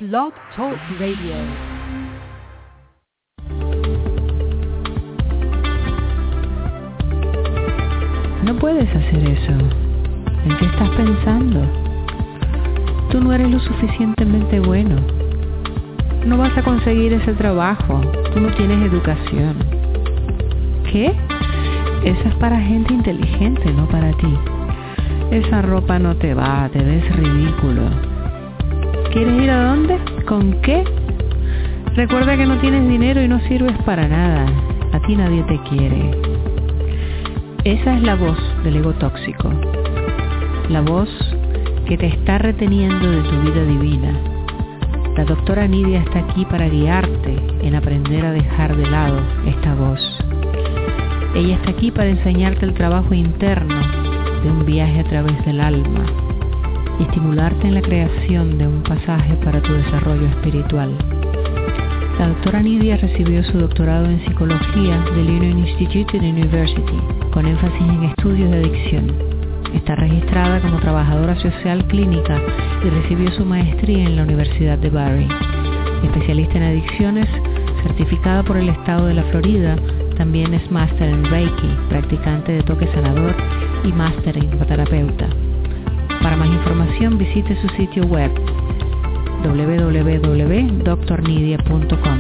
Blog Talk Radio. No puedes hacer eso. ¿En qué estás pensando? Tú no eres lo suficientemente bueno. No vas a conseguir ese trabajo. Tú no tienes educación. ¿Qué? Eso es para gente inteligente, no para ti. Esa ropa no te va, te ves ridículo. ¿Quieres ir a dónde? ¿Con qué? Recuerda que no tienes dinero y no sirves para nada. A ti nadie te quiere. Esa es la voz del ego tóxico. La voz que te está reteniendo de tu vida divina. La doctora Nidia está aquí para guiarte en aprender a dejar de lado esta voz. Ella está aquí para enseñarte el trabajo interno de un viaje a través del alma y estimularte en la creación de un pasaje para tu desarrollo espiritual. La doctora Nidia recibió su doctorado en psicología del Union Institute University, con énfasis en estudios de adicción. Está registrada como trabajadora social clínica y recibió su maestría en la Universidad de Barry. Especialista en adicciones, certificada por el estado de la Florida, también es máster en Reiki, practicante de toque sanador y máster en terapeuta. Para más información visite su sitio web www.drnidia.com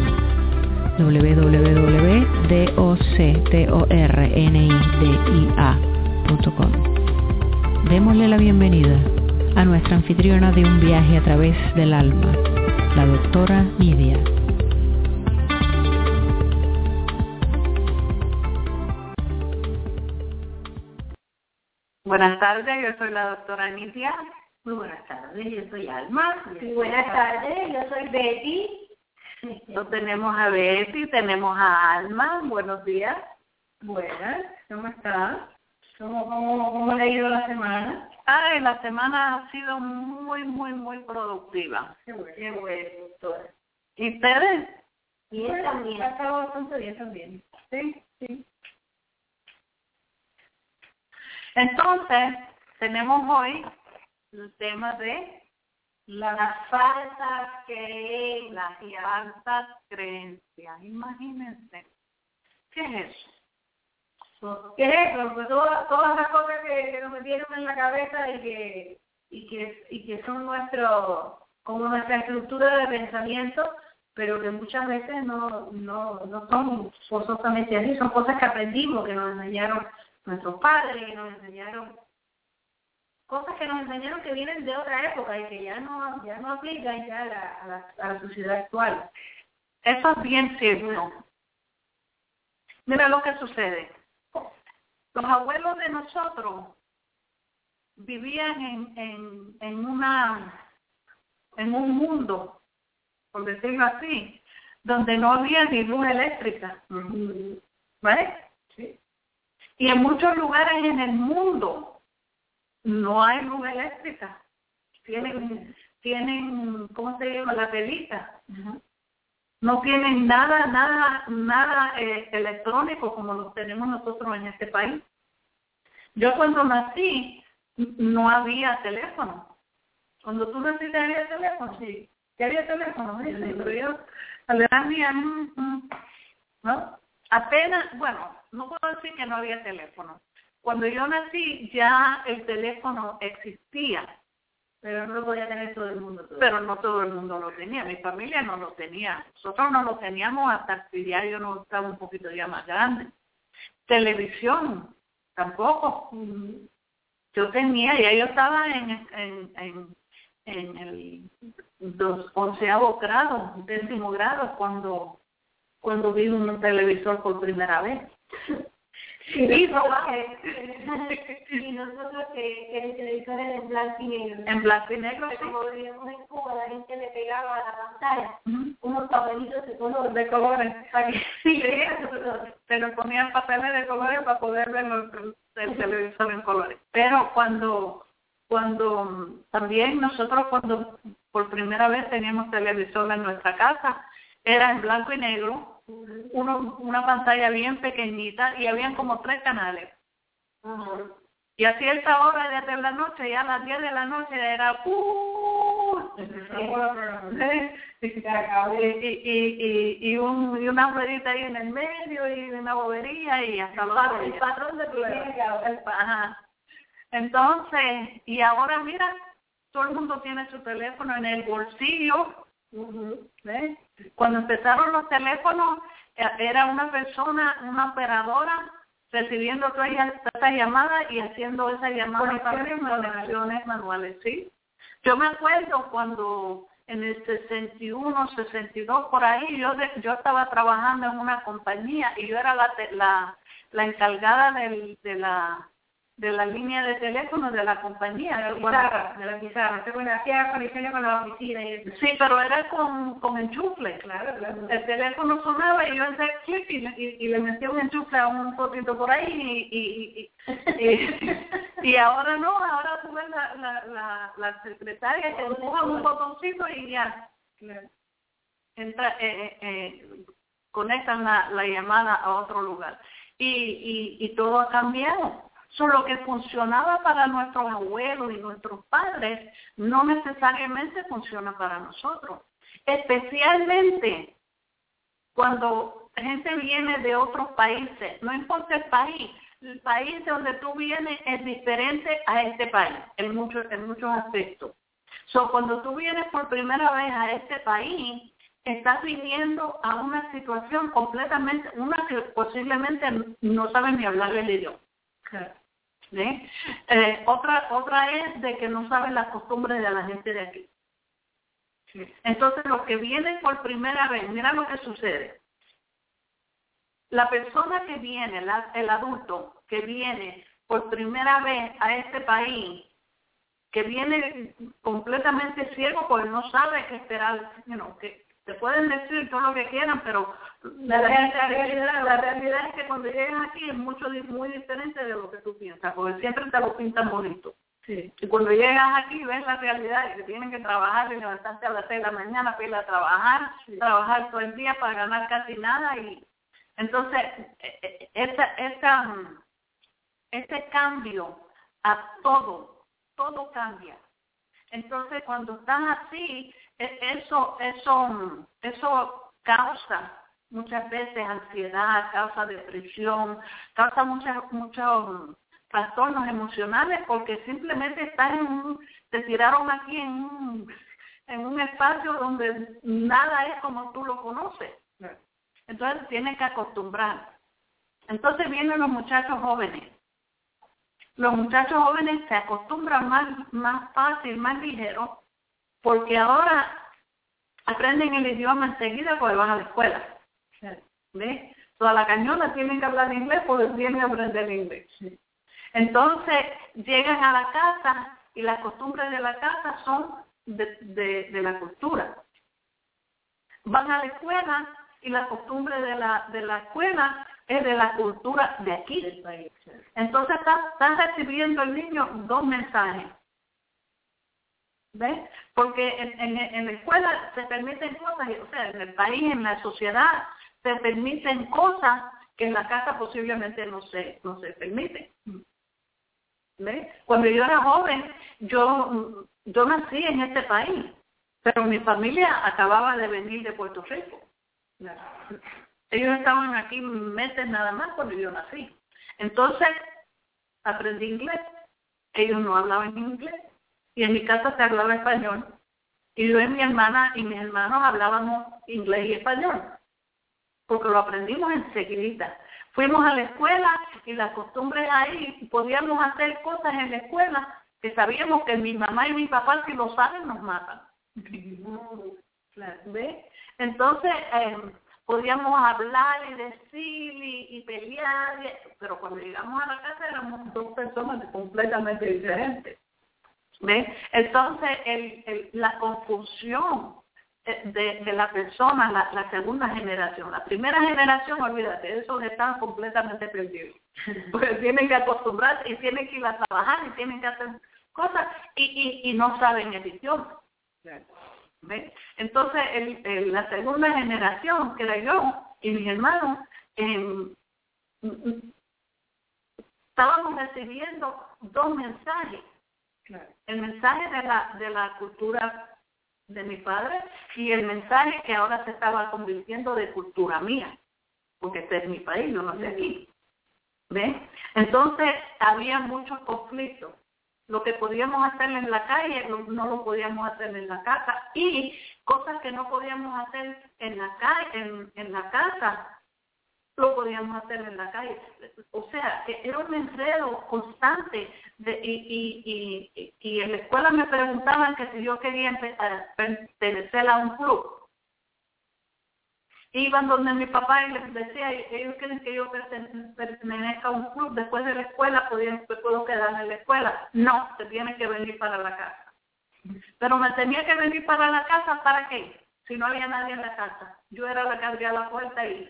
www.doctornidia.com. Démosle la bienvenida a nuestra anfitriona de un viaje a través del alma, la doctora Nidia. Buenas tardes, yo soy la doctora Nidia. Muy buenas tardes, yo soy Alma. Sí, buenas tardes, yo soy Betty. Lo tenemos a Betty, tenemos a Alma. Buenos días. Buenas, ¿cómo estás? ¿Cómo le ha ido la semana? Ay, la semana ha sido muy productiva. Qué bueno, doctora. ¿Y ustedes? Bien, también. Ha estado bastante bien también. Sí. Entonces, tenemos hoy el tema de las falsas creencias. las falsas creencias. Imagínense. ¿Qué es eso? ¿Qué es eso? Pues todas las cosas que nos metieron en la cabeza y que son como nuestra estructura de pensamiento, pero que muchas veces no son forzosamente así, son cosas que aprendimos, que nos enseñaron nuestros padres, que nos enseñaron cosas que nos enseñaron que vienen de otra época y que ya no aplican ya a la sociedad actual. Eso es bien cierto. Mira lo que sucede. Los abuelos de nosotros vivían en un mundo, por decirlo así, donde no había ni luz eléctrica. ¿Vale? Sí. Y en muchos lugares en el mundo no hay luz eléctrica. Tienen ¿cómo se llama? La pelita. Uh-huh. No tienen nada electrónico como lo tenemos nosotros en este país. Yo cuando nací no había teléfono. Cuando tú naciste había teléfono, sí. ¿Qué había teléfono? Sí, pero yo a la edad mía, ¿no? Apenas, bueno, no puedo decir que no había teléfono. Cuando yo nací ya el teléfono existía. Pero no lo podía tener todo el mundo. Pero no todo el mundo lo tenía. Mi familia no lo tenía. Nosotros no lo teníamos hasta que ya yo no estaba un poquito ya más grande. Televisión, tampoco. Yo tenía, ya yo estaba en el 11º grado, 10º grado, cuando vi un televisor por primera vez. Y nosotros que el televisor era en blanco y negro. En blanco y negro, sí. Como vivíamos en Cuba, la gente le pegaba a la pantalla unos papelitos de color. De colores. Sí, pero ponían papeles de colores para poder ver el televisor en colores. Pero cuando también nosotros cuando por primera vez teníamos televisor en nuestra casa, era en blanco y negro. Una pantalla bien pequeñita y habían como 3 canales. Y a cierta hora de la noche, ya a las 10 de la noche, era y una ruedita ahí en el medio y una bobería y hasta el patrón de ajá. Entonces, y ahora mira, todo el mundo tiene su teléfono en el bolsillo. ¿Ves? Cuando empezaron los teléfonos, era una persona, una operadora, recibiendo todas esas llamadas y haciendo esas llamadas conexiones manuales, ¿sí? Yo me acuerdo cuando en el 61, 62, por ahí, yo estaba trabajando en una compañía y yo era la encargada de la línea de teléfono de la compañía. De la pizarra. Hacía conexiones con la oficina. Sí, pero era con enchufle. Claro. El teléfono sonaba y yo hacía clic y le metía un enchufle a un poquito por ahí y ahora no, ahora tú ves la secretaria que empuja un botoncito y ya. Claro. Entra, conectan la llamada a otro lugar. Y todo ha cambiado. Lo que funcionaba para nuestros abuelos y nuestros padres no necesariamente funciona para nosotros. Especialmente cuando gente viene de otros países, no importa el país donde tú vienes es diferente a este país en muchos aspectos. Cuando tú vienes por primera vez a este país, estás viniendo a una situación completamente, una que posiblemente no sabes ni hablar el idioma. Claro. ¿Sí? Otra es de que no saben las costumbres de la gente de aquí. Sí. Entonces, los que vienen por primera vez, mira lo que sucede. La persona que viene, el adulto que viene por primera vez a este país, que viene completamente ciego porque no sabe qué esperar, que te pueden decir todo lo que quieran, pero la realidad es que cuando llegan aquí es muy diferente de lo que tú piensas, porque siempre te lo pintan bonito. Sí. Y cuando llegas aquí ves la realidad de que tienen que trabajar y levantarse a las 6 de la mañana para ir a trabajar, sí. Trabajar todo el día para ganar casi nada. Y entonces, este cambio a todo cambia. Entonces, cuando estás así, eso causa muchas veces ansiedad, causa depresión, causa muchos trastornos emocionales porque simplemente estás te tiraron aquí en un espacio donde nada es como tú lo conoces. Entonces tienes que acostumbrar. Entonces vienen los muchachos jóvenes. Los muchachos jóvenes se acostumbran más fácil, más ligero, porque ahora aprenden el idioma enseguida cuando van a la escuela. ¿Ves? Toda la cañona tienen que hablar inglés porque tienen que aprender inglés. Sí. Entonces llegan a la casa y las costumbres de la casa son de la cultura. Van a la escuela y la costumbre de la escuela es de la cultura de aquí. Entonces está recibiendo el niño dos mensajes. ¿Ves? Porque en la escuela se permiten cosas, o sea, en el país, en la sociedad, se permiten cosas que en la casa posiblemente no se permiten. ¿Ves? Cuando yo era joven, yo nací en este país, pero mi familia acababa de venir de Puerto Rico. Ellos estaban aquí meses nada más cuando yo nací. Entonces, aprendí inglés. Ellos no hablaban inglés. Y en mi casa se hablaba español. Y yo y mi hermana y mis hermanos hablábamos inglés y español. Porque lo aprendimos enseguida. Fuimos a la escuela y las costumbres ahí, podíamos hacer cosas en la escuela que sabíamos que mi mamá y mi papá, si lo saben, nos matan. ¿Ves? Entonces, podíamos hablar y decir y pelear, pero cuando llegamos a la casa éramos dos personas completamente diferentes. ¿Ves? Entonces, la confusión de la persona, la segunda generación. La primera generación, olvídate, esos están completamente perdidos. Porque tienen que acostumbrarse y tienen que ir a trabajar y tienen que hacer cosas y no saben el idioma. ¿Ves? Entonces, la segunda generación, que era yo y mis hermanos, estábamos recibiendo dos mensajes. El mensaje de la cultura de mi padre y el mensaje que ahora se estaba convirtiendo de cultura mía, porque este es mi país, yo no sé aquí. ¿Ves? Entonces había muchos conflictos. Lo que podíamos hacer en la calle no lo podíamos hacer en la casa, y cosas que no podíamos hacer en la calle, en la casa, lo podíamos hacer en la calle. O sea, era un enredo constante y en la escuela me preguntaban que si yo quería pertenecer a un club. Iban donde mi papá y les decía, ellos quieren que yo pertenezca a un club, después de la escuela puedo quedar en la escuela. No, se tiene que venir para la casa. Pero me tenía que venir para la casa, ¿para qué? Si no había nadie en la casa. Yo era la que abría la puerta y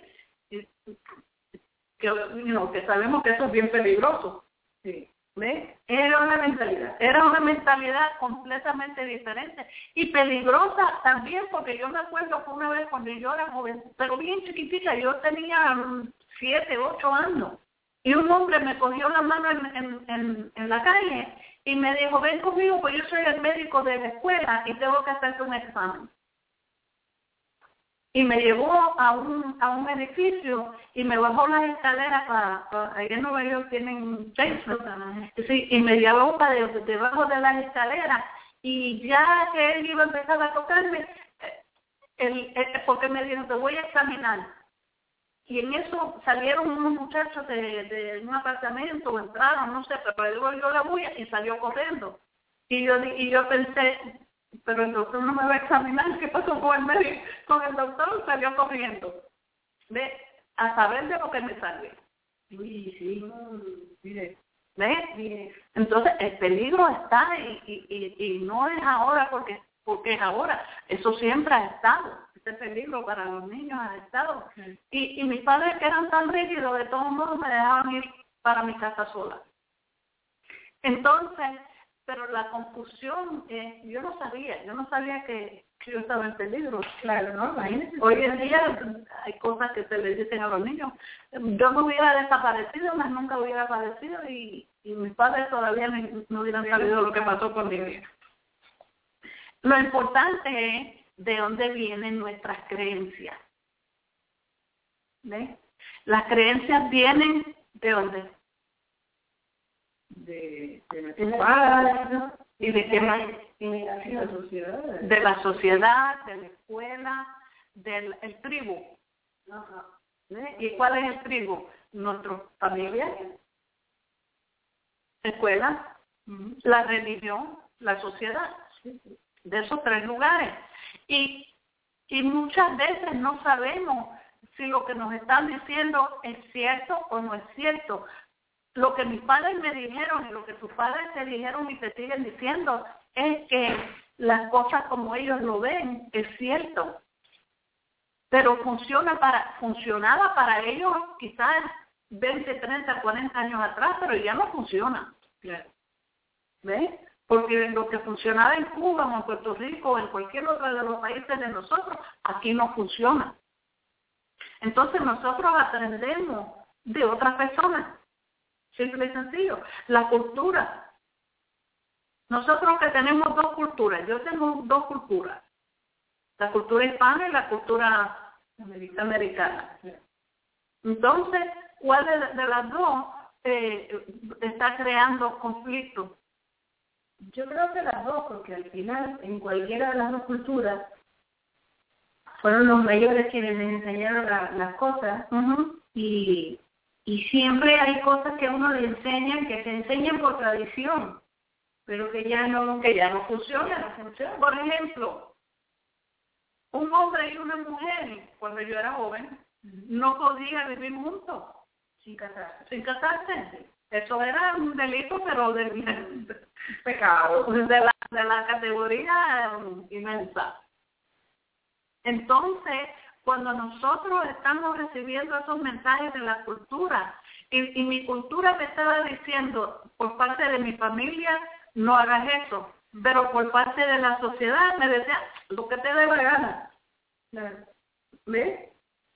que sabemos que eso es bien peligroso. Sí. ¿Ves? Era una mentalidad completamente diferente y peligrosa también, porque yo me acuerdo que una vez cuando yo era joven, pero bien chiquitita, yo tenía 7, 8 años, y un hombre me cogió la mano en la calle y me dijo, ven conmigo, pues yo soy el médico de la escuela y tengo que hacerte un examen. Y me llevó a un edificio y me bajó las escaleras allá en Nueva York tienen basement, sí, y me llevó para debajo de las escaleras, y ya que él iba a empezar a tocarme, porque me dijo, te voy a examinar. Y en eso salieron unos muchachos de un apartamento, entraron, no sé, pero le digo yo la bulla y salió corriendo. Y yo pensé, pero el doctor no me va a examinar, ¿qué pasó con el médico? Con el doctor salió corriendo. ¿Ve? A saber de lo que me salió. Sí. Mire. ¿Ves? Entonces el peligro está y no es ahora porque es ahora. Eso siempre ha estado. Ese peligro para los niños ha estado. Y mis padres, que eran tan rígidos, de todos modos me dejaban ir para mi casa sola. Entonces, pero la confusión, yo no sabía que yo estaba en peligro. Claro, ¿no? Imagínense. Hoy en día hay cosas que se les dicen a los niños. Yo me hubiera desaparecido, más nunca hubiera aparecido, y mis padres todavía no hubieran sabido lo que pasó conmigo. Lo importante es de dónde vienen nuestras creencias. ¿Ves? Las creencias vienen de dónde. De nuestros padres, ¿no? Y de qué más, de la sociedad, de la escuela, del tribu. Ajá. ¿Y cuál es el tribu? Nuestra familia, escuela, la religión, la sociedad, de esos 3 lugares. Y muchas veces no sabemos si lo que nos están diciendo es cierto o no es cierto. Lo que mis padres me dijeron y lo que tus padres te dijeron y te siguen diciendo es que las cosas como ellos lo ven es cierto, pero funcionaba para ellos quizás 20, 30, 40 años atrás, pero ya no funciona. Claro. ¿Ves? Porque lo que funcionaba en Cuba o en Puerto Rico o en cualquier otro de los países de nosotros, aquí no funciona. Entonces nosotros aprendemos de otras personas. Simple y sencillo. La cultura. Nosotros que tenemos 2 culturas. Yo tengo 2 culturas. La cultura hispana y la cultura americana. Entonces, ¿cuál de las 2 está creando conflictos? Yo creo que las 2, porque al final, en cualquiera de las 2 culturas, fueron los mayores quienes les enseñaron las cosas. Y siempre hay cosas que a uno le enseñan, que se enseñan por tradición, pero que ya no funcionan. Por ejemplo, un hombre y una mujer, cuando yo era joven, no podían vivir juntos sin casarse. Eso era un delito, pero de pecado, de la categoría inmensa. Entonces, cuando nosotros estamos recibiendo esos mensajes de la cultura, y mi cultura me estaba diciendo, por parte de mi familia, no hagas eso, pero por parte de la sociedad me decía, lo que te dé la gana. ¿Ves?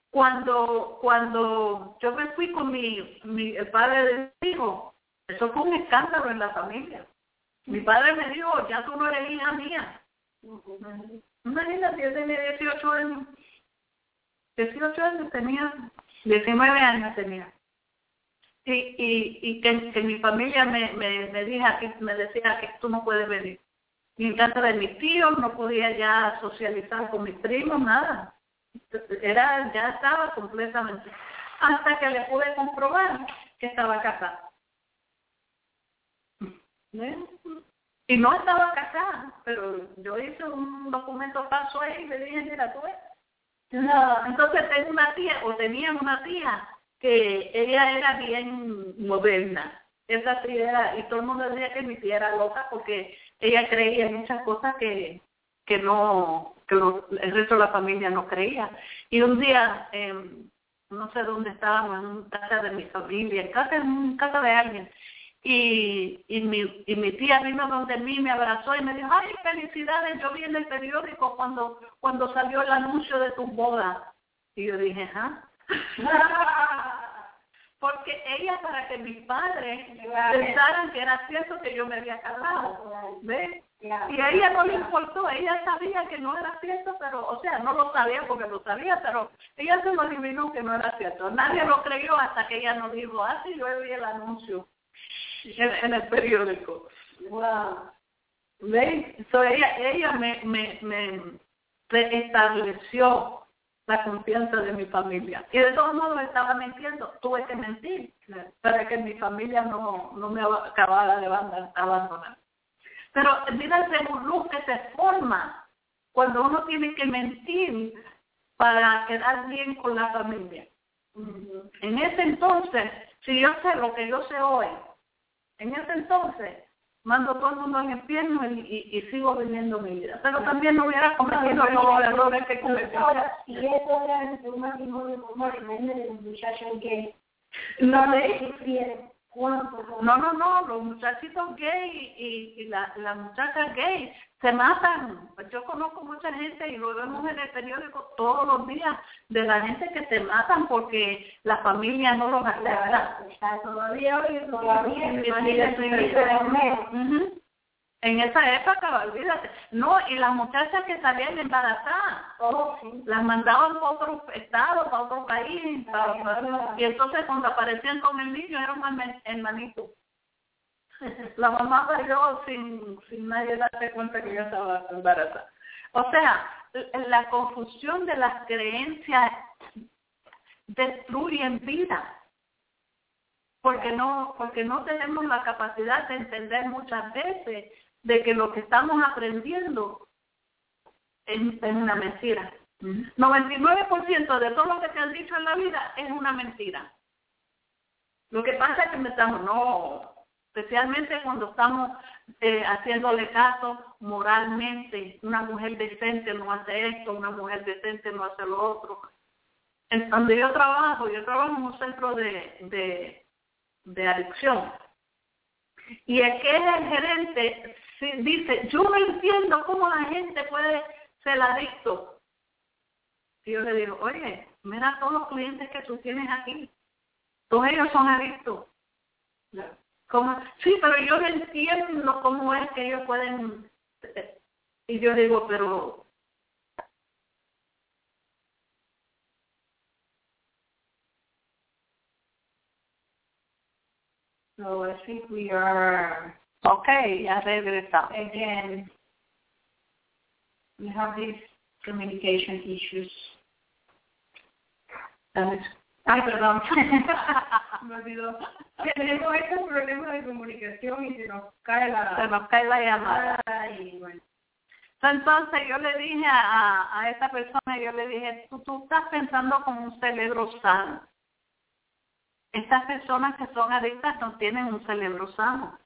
Cuando yo me fui con el padre de mi hijo, eso fue un escándalo en la familia. Mi padre me dijo, ya tú no eres hija mía. Imagínate, yo tenía 18 años. 18 años tenía, 19 años tenía. Y que mi familia me decía que tú no puedes venir. Ni en casa de mis tíos, no podía ya socializar con mis primos, nada. Ya estaba completamente. Hasta que le pude comprobar que estaba casada. ¿Ves? Y no estaba casada, pero yo hice un documento falso ahí y le dije, mira, tú ves. No, entonces tenía una tía que ella era bien moderna. Esa tía era, y todo el mundo decía que mi tía era loca porque ella creía en muchas cosas que el resto de la familia no creía. Y un día, no sé dónde estábamos, en casa de mi familia, en casa de alguien, y mi tía vino donde mí, me abrazó y me dijo, ay, felicidades, yo vi en el periódico cuando salió el anuncio de tu boda. Y yo dije, ¿ah? Porque ella, para que mis padres pensaran que era cierto que yo me había casado, ¿ves? Y a ella no le importó, ella sabía que no era cierto, pero, o sea, no lo sabía porque lo sabía, pero ella se lo adivinó que no era cierto. Nadie lo creyó hasta que ella nos dijo, sí, yo vi el anuncio en el periódico. Wow. ¿Ves? So, ella me estableció la confianza de mi familia. Y de todos modos estaba mintiendo, tuve que mentir para que mi familia no me acabara de abandonar. Pero mira el revolú que se forma cuando uno tiene que mentir para quedar bien con la familia. En ese entonces, si yo sé lo que yo sé hoy, en ese entonces mando todo el mundo al infierno y sigo viviendo mi vida. Pero también no hubiera cometido los errores que cometí. Ahora, si eso era entre un matrimonio normal, imagínate los muchachos gay. No, los muchachitos gay y las muchachas gay se matan. Yo conozco mucha gente y lo vemos en el periódico todos los días de la gente que se matan porque la familia no los acepta. Todavía En esa época, olvídate. No, y las muchachas que salían embarazadas, las mandaban para otro estado, para otro país, y entonces cuando aparecían con el niño era un hermanito. La mamá salió sin nadie darse cuenta que ella estaba embarazada. O sea, la confusión de las creencias destruyen vida. Porque no tenemos la capacidad de entender muchas veces de que lo que estamos aprendiendo es una mentira. 99% de todo lo que te han dicho en la vida es una mentira. Lo que pasa es que especialmente cuando estamos haciéndole caso moralmente. Una mujer decente no hace esto, una mujer decente no hace lo otro. En donde yo trabajo en un centro de adicción. Y el que es el gerente dice, yo no entiendo cómo la gente puede ser adicto. Y yo le digo, oye, mira todos los clientes que tú tienes aquí. Todos ellos son adictos. ¿Cómo? Sí, pero yo no entiendo cómo es que ellos pueden. Y yo digo, pero So I think we are okay, ya regresamos. Again, we have these communication issues. Ay, perdón. Me olvidó. Tenemos estos problemas de comunicación y se nos cae la llamada. Ay, bueno. Entonces yo le dije a esta persona, yo le dije, tú estás pensando con un cerebro sano. Estas personas que son adictas no tienen un cerebro sano.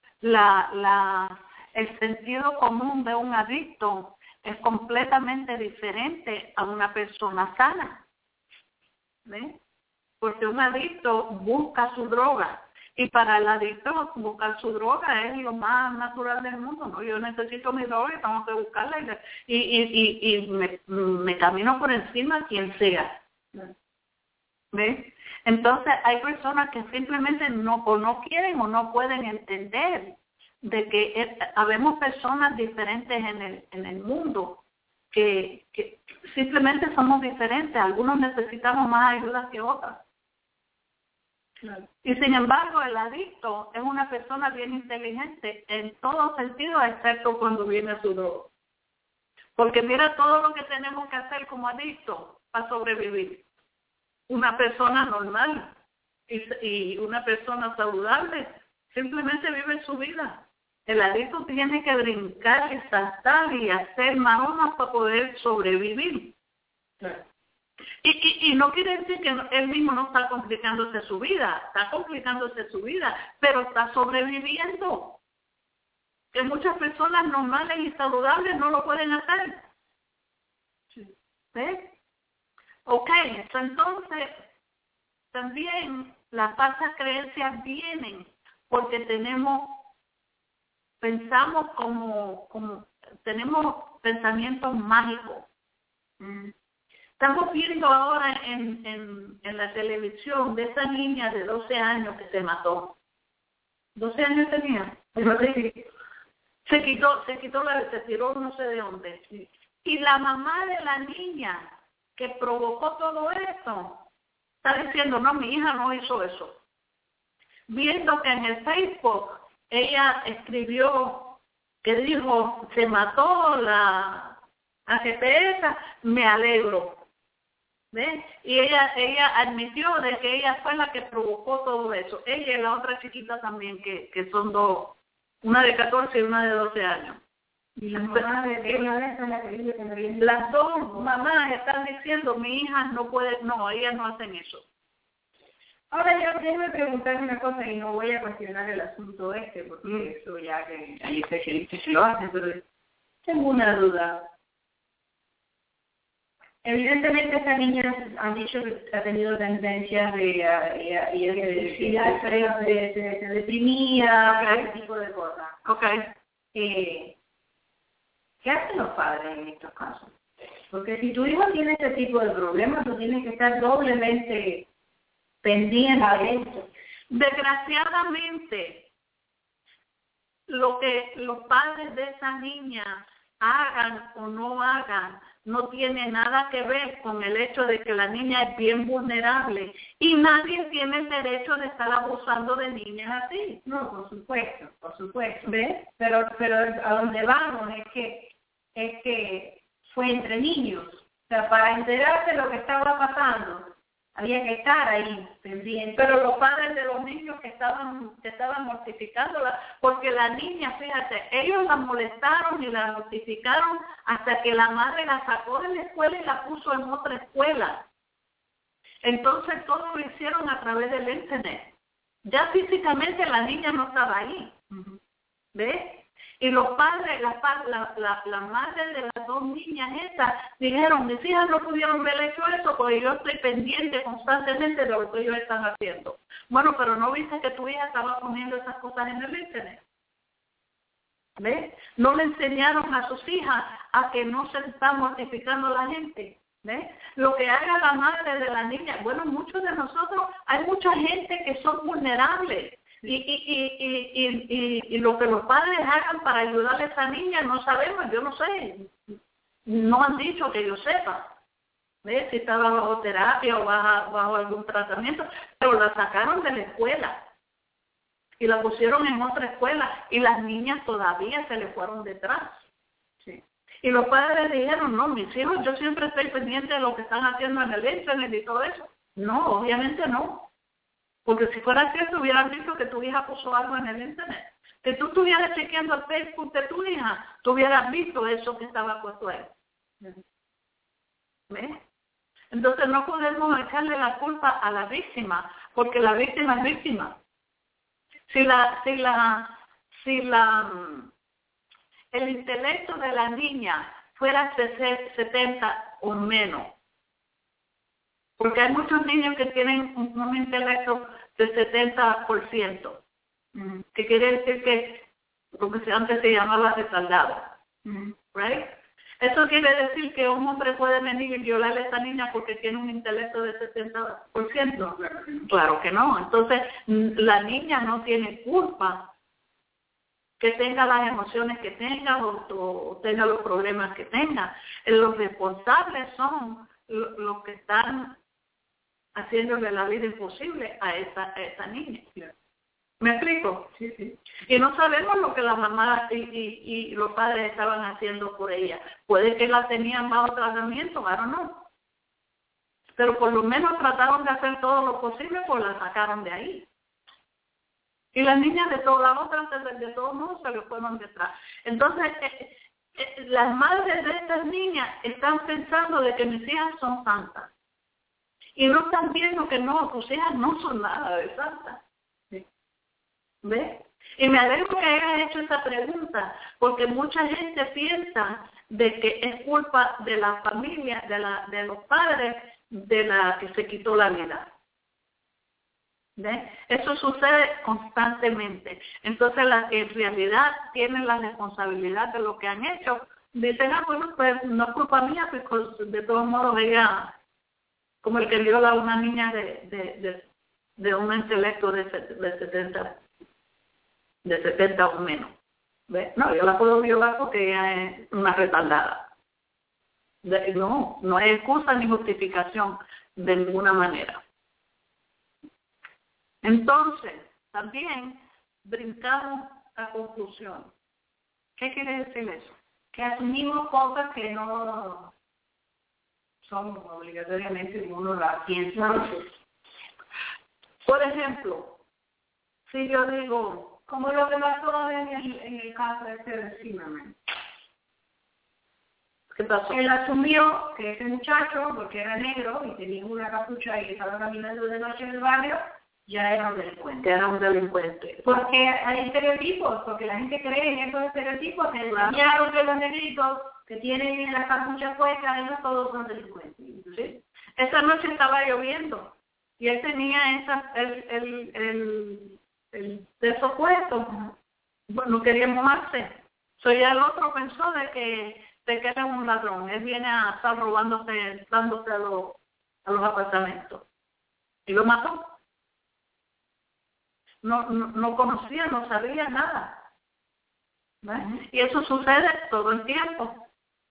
El sentido común de un adicto es completamente diferente a una persona sana. ¿Ves? Porque un adicto busca su droga. Y para el adicto buscar su droga es lo más natural del mundo, ¿no? Yo necesito mi droga y tengo que buscarla y me camino por encima a quien sea. ¿Ves? Entonces hay personas que simplemente no quieren o no pueden entender de que habemos personas diferentes en el mundo que simplemente somos diferentes. Algunos necesitamos más ayuda que otras. Claro. Y sin embargo, el adicto es una persona bien inteligente en todo sentido, excepto cuando viene su droga. Porque mira todo lo que tenemos que hacer como adicto para sobrevivir. Una persona normal y una persona saludable simplemente vive su vida. El adicto tiene que brincar y saltar y hacer maromas para poder sobrevivir. Claro. Y no quiere decir que él mismo no está complicándose su vida, pero está sobreviviendo. Que muchas personas normales y saludables no lo pueden hacer. ¿Ves? Ok, entonces también las falsas creencias vienen porque pensamos como tenemos pensamientos mágicos. Estamos viendo ahora en la televisión de esa niña de 12 años que se mató. 12 años tenía. Se tiró no sé de dónde. Y la mamá de la niña que provocó todo esto está diciendo, no, mi hija no hizo eso. Viendo que en el Facebook ella escribió que dijo, se mató la AGPS, me alegro. ¿Ves? Y ella admitió de que ella fue la que provocó todo eso. Ella y la otra chiquita también, que son dos, una de 14 y una de 12 años. Y las mamás las dos mamás están diciendo, mi hija no puede, no, ellas no hacen eso. Ahora yo déjeme preguntar una cosa y no voy a cuestionar el asunto porque eso ya que hay especialistas que lo hacen, pero tengo una duda. Evidentemente esa niña han dicho que ha tenido tendencias de deprimida, ese tipo de cosas. Okay. ¿Qué hacen los padres en estos casos? Porque si tu hijo tiene este tipo de problemas, tú tienes que estar doblemente pendiente de esto. Desgraciadamente, lo que los padres de esa niña hagan o no hagan no tiene nada que ver con el hecho de que la niña es bien vulnerable y nadie tiene el derecho de estar abusando de niñas así. No, por supuesto. ¿Ves? Pero a donde vamos es que fue entre niños. O sea, para enterarse de lo que estaba pasando, había que estar ahí pendiente. Pero los padres de los niños que estaban mortificándola, porque la niña, fíjate, ellos la molestaron y la mortificaron hasta que la madre la sacó de la escuela y la puso en otra escuela. Entonces todo lo hicieron a través del internet. Ya físicamente la niña no estaba ahí. ¿Ves? Y los padres, la madre de las dos niñas estas, dijeron, mis hijas no pudieron ver hecho eso porque yo estoy pendiente constantemente de lo que ellos están haciendo. Bueno, pero ¿no viste que tu hija estaba poniendo esas cosas en el internet? ¿Ves? No le enseñaron a sus hijas a que no se está mortificando a la gente. ¿Ves? Lo que haga la madre de la niña, bueno, muchos de nosotros, hay mucha gente que son vulnerables. Y lo que los padres hagan para ayudar a esa niña no sabemos, yo no sé, no han dicho que yo sepa, ¿ves? Si estaba bajo terapia o bajo algún tratamiento, pero la sacaron de la escuela y la pusieron en otra escuela y las niñas todavía se le fueron detrás. Sí. Y los padres dijeron, no, mis hijos, yo siempre estoy pendiente de lo que están haciendo en el internet y todo eso. No, obviamente no. Porque si fuera cierto, hubieran visto que tu hija puso algo en el internet. Que tú estuvieras chequeando el Facebook de tu hija, tú hubieras visto eso que estaba puesto ahí. ¿Ves? Entonces no podemos echarle la culpa a la víctima, porque la víctima es víctima. El intelecto de la niña fuera 70 o menos, porque hay muchos niños que tienen un intelecto de 70%, que quiere decir que lo que antes se llamaba retardado, right? Eso quiere decir que un hombre puede venir y violar a esa niña porque tiene un intelecto de 70%. Claro que no. Entonces, la niña no tiene culpa que tenga las emociones que tenga o tenga los problemas que tenga. Los responsables son los que están haciéndole la vida imposible a esa niña. ¿Me explico? Sí, sí. Y no sabemos lo que las mamás y los padres estaban haciendo por ella. Puede que la tenían bajo tratamiento, ahora no. Pero por lo menos trataron de hacer todo lo posible, pues la sacaron de ahí. Y las niñas de todas las otras, de todos modos, se le fueron detrás. Entonces, las madres de estas niñas están pensando de que mis hijas son santas. Y no están viendo que no, tus hijas no son nada de santas. ¿Ves? Y me alegro que hayas hecho esa pregunta, porque mucha gente piensa de que es culpa de la familia, de los padres, de la que se quitó la vida. ¿Ves? Eso sucede constantemente. Entonces, las que en realidad tienen la responsabilidad de lo que han hecho, dicen, bueno, pues no es culpa mía, porque de todos modos ella, como el que viola a una niña de un intelecto de 70 o menos. ¿Ves? No, yo la puedo violar porque ella es una retardada. No hay excusa ni justificación de ninguna manera. Entonces, también brincamos a conclusión. ¿Qué quiere decir eso? Que asumimos cosas que no son obligatoriamente uno las piensa. Por ejemplo, si yo digo, como lo que pasó en el caso de Zimmerman. ¿Qué pasó? Él asumió que ese muchacho, porque era negro y tenía una capucha y estaba caminando de noche en el barrio, ya era un delincuente. Era un delincuente. Porque hay estereotipos, porque la gente cree en esos estereotipos, que enseñaron que los negritos que tienen la capucha puesta, ellos todos son delincuentes. ¿Sí? Esa noche estaba lloviendo y él tenía el teso puesto. Bueno, quería mojarse. Ya el otro pensó de que era un ladrón. Él viene a estar dándose a los apartamentos. Y lo mató. No conocía, no sabía nada. ¿Ves? Y eso sucede todo el tiempo.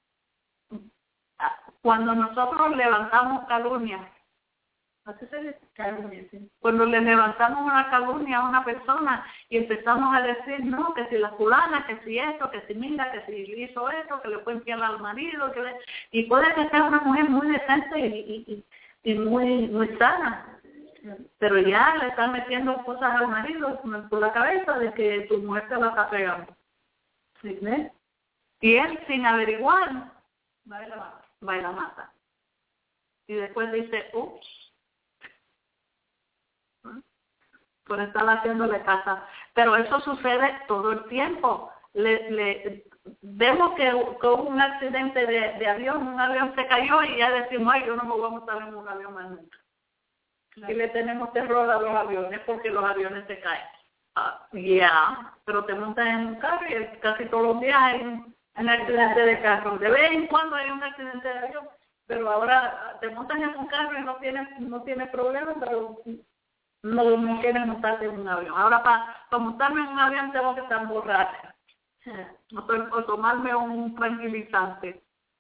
Cuando nosotros levantamos calumnia, ¿así se dice? Calumnia, sí. Cuando le levantamos una calumnia a una persona y empezamos a decir, no, que si la fulana, que si esto, que si mira, que si hizo esto, que le fue infiel al marido, y puede que sea una mujer muy decente y muy sana. Pero ya le están metiendo cosas al marido por la cabeza de que tu mujer te la está pegando. ¿Sí? ¿Ves? Y él, sin averiguar, va y la mata. Y después dice, ups, por estar haciéndole casa. Pero eso sucede todo el tiempo. Vemos que hubo un accidente de avión, un avión se cayó y ya decimos, ay, yo no me voy a montar en un avión más nunca. Claro. Y le tenemos terror a los aviones porque los aviones se caen. Pero te montas en un carro y casi todos los días hay un accidente de carro. De vez en cuando hay un accidente de avión, pero ahora te montas en un carro y no tienes problemas, pero no quieres montarte en un avión. Ahora para montarme en un avión tengo que estar borracha o tomarme un tranquilizante.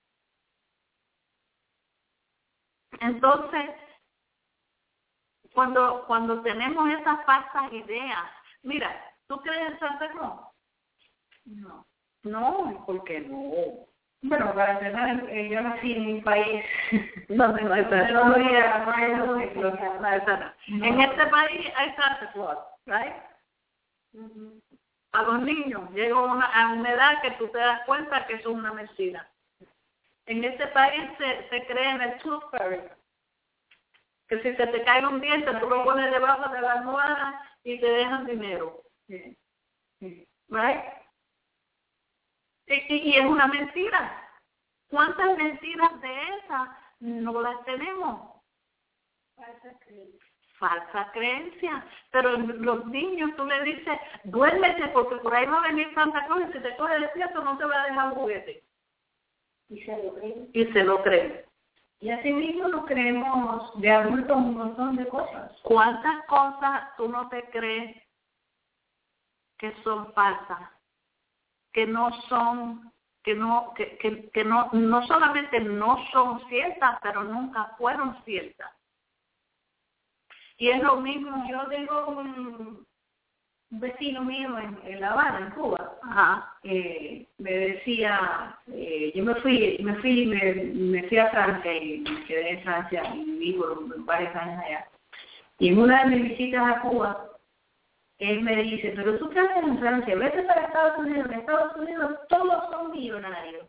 Entonces, cuando tenemos esas falsas ideas, mira, ¿tú crees en Santa Claus? No, ¿por qué no? Bueno, para empezar, yo nací en un país donde no hay Santa Claus. En este país hay Santa Claus, ¿right? A los niños llega a una edad que tú te das cuenta que eso es una mentira. En este país se cree en el Tooth Fairy. Que si se te cae un diente, tú lo pones debajo de la almohada y te dejan dinero. Sí. ¿Right? Y es una mentira. ¿Cuántas mentiras de esas no las tenemos? Falsa creencia. Pero los niños, tú le dices, duérmete porque por ahí va a venir Santa Claus y si te coge despierto no te va a dejar un juguete. Y se lo creen. Y se lo creen. Y así mismo nos creemos de adultos un montón de cosas. ¿Cuántas cosas tú no te crees que son falsas? que no son, que no solamente no son ciertas, pero nunca fueron ciertas. Y es lo mismo, yo tengo un vecino mío en La Habana, en Cuba. Ajá. Me decía, yo me fui a Francia y me quedé en Francia y viví por varios años allá. Y en una de mis visitas a Cuba, él me dice, pero tú qué haces en Francia, vete para Estados Unidos, en Estados Unidos todos son millonarios.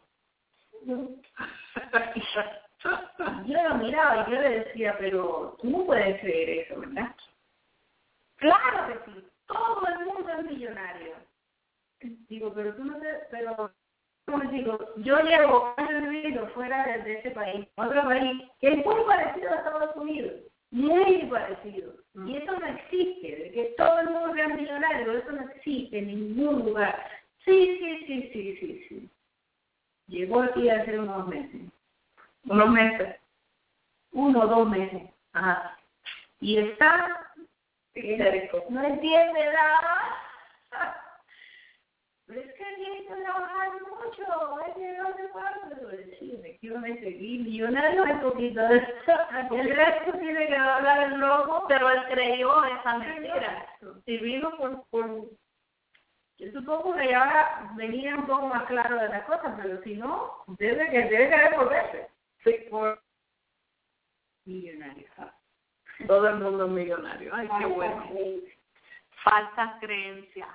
Yo lo miraba y yo le decía, pero tú no puedes creer eso, ¿verdad? Claro que sí, todo el mundo es millonario. Digo, pero tú no te, pero como digo, yo llevo años viviendo fuera de ese país, otro país, que es muy parecido a Estados Unidos, muy parecido. Y eso no existe, de que todo el mundo sea millonario, eso no existe en ningún lugar. Sí. Llegó aquí hace unos meses. 1 mes. 1 o 2 meses. Ajá. Y está, no entiende nada. Pero es que hay que trabajar mucho, hay que no sé cuánto. Sí, efectivamente, y millonario es poquito. El resto tiene que hablar el loco, pero él creyó esa mentira. Y vino por yo supongo que ya venía un poco más claro de las cosas, pero si no, debe que revolverse. Sí, por millonario. Todo el mundo es millonario. Ay, qué bueno. Falsas creencias.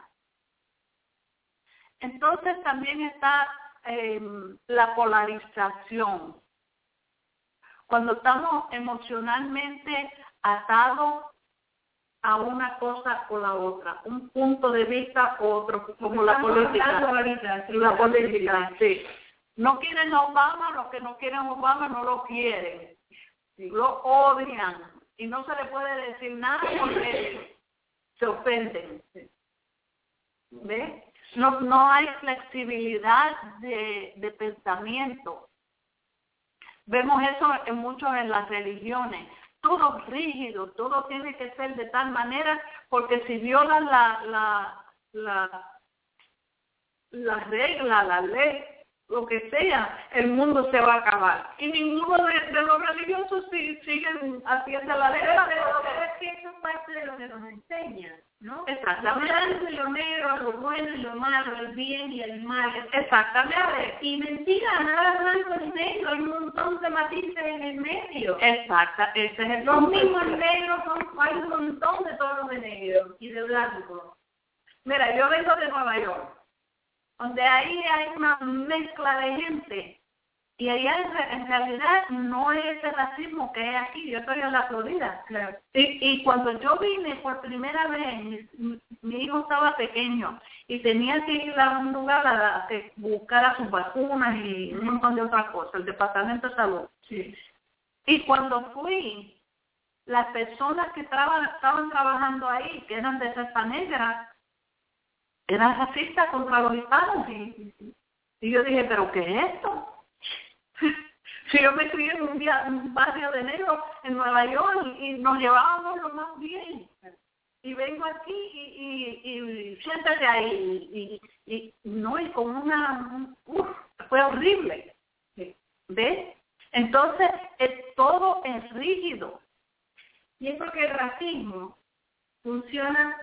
Entonces también está la polarización. Cuando estamos emocionalmente atados a una cosa o la otra, un punto de vista u otro, como la política. La política, sí. No quieren a Obama, los que no quieren a Obama no lo quieren. Sí. Lo odian. Y no se le puede decir nada porque se ofenden. ¿Ves? No hay flexibilidad de pensamiento. Vemos eso en las religiones. Todo rígido, todo tiene que ser de tal manera, porque si violan la regla, la ley, lo que sea, el mundo se va a acabar. Y ninguno de los religiosos siguen haciendo la ley. Pero es que eso es parte de lo que nos enseñan, ¿no? Exactamente. Lo blanco y lo negro, lo bueno y lo malo, el bien y el mal. Exactamente. Y mentira, nada blanco ni negro, hay un montón de matices en el medio. Exacto, ese es el Los mismos negros, hay un montón de tonos de negro y de blanco. Mira, yo vengo de Nueva York, donde ahí hay una mezcla de gente. Y allá en realidad no es ese racismo que hay aquí. Yo estoy en la Florida. Claro. Y cuando yo vine por primera vez, mi hijo estaba pequeño y tenía que ir a un lugar a que buscara sus vacunas y un montón de otras cosas, el Departamento de Salud. Sí. Y cuando fui, las personas que estaban trabajando ahí, que eran de raza negra, eran racistas contra los hispanos. Sí. Y yo dije, ¿pero qué es esto? Si yo me crié en un barrio de negro en Nueva York y nos llevábamos lo más bien. Y vengo aquí y siéntate ahí. Y no, y con fue horrible. ¿Ves? Entonces, todo es rígido. Y es porque el racismo funciona